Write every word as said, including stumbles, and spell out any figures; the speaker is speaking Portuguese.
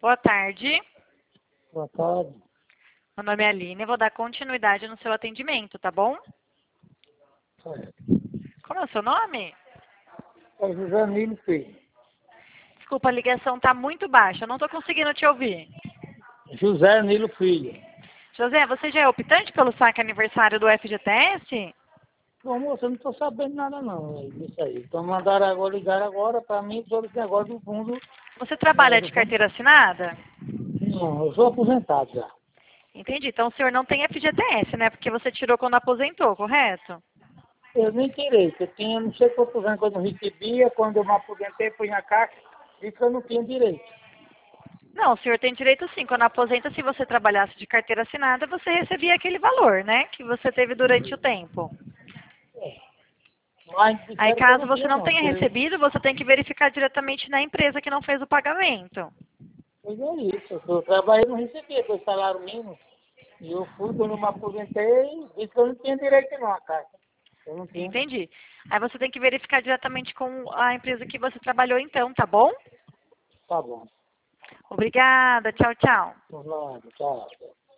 Boa tarde. Boa tarde. Meu nome é Aline, eu vou dar continuidade no seu atendimento, tá bom? Certo. Como é o seu nome? É José Nilo Filho. Desculpa, a ligação tá muito baixa, eu não tô conseguindo te ouvir. José Nilo Filho. José, você já é optante pelo saque aniversário do F G T S? Bom, moça, eu não estou sabendo nada não, é isso aí. Então mandaram agora, ligar agora para mim sobre esse negócio do fundo. Você trabalha É, de do fundo. carteira assinada? Não, eu sou aposentado já. Entendi. Então o senhor não tem F G T S, né? Porque você tirou quando aposentou, correto? Eu nem tirei, porque eu tinha não sei quantos anos que eu não recebia, quando eu me aposentei, fui na caixa, disse que eu não tinha direito. Não, o senhor tem direito sim. Quando aposenta, se você trabalhasse de carteira assinada, você recebia aquele valor, né? Que você teve durante o tempo. Mas Aí disseram que eu caso não você tinha não não. tenha porque- recebido, você tem que verificar diretamente na empresa que não fez o pagamento. Pois é isso, eu trabalhei e não recebia, foi salário mínimo. E eu fui, quando eu me aposentei, disse que eu não tinha direito não, a caixa. Eu não tinha. Entendi. Aí você tem que verificar diretamente com a empresa que você trabalhou então, tá bom? Tá bom. Obrigada. Tchau, tchau. Por nada, tchau.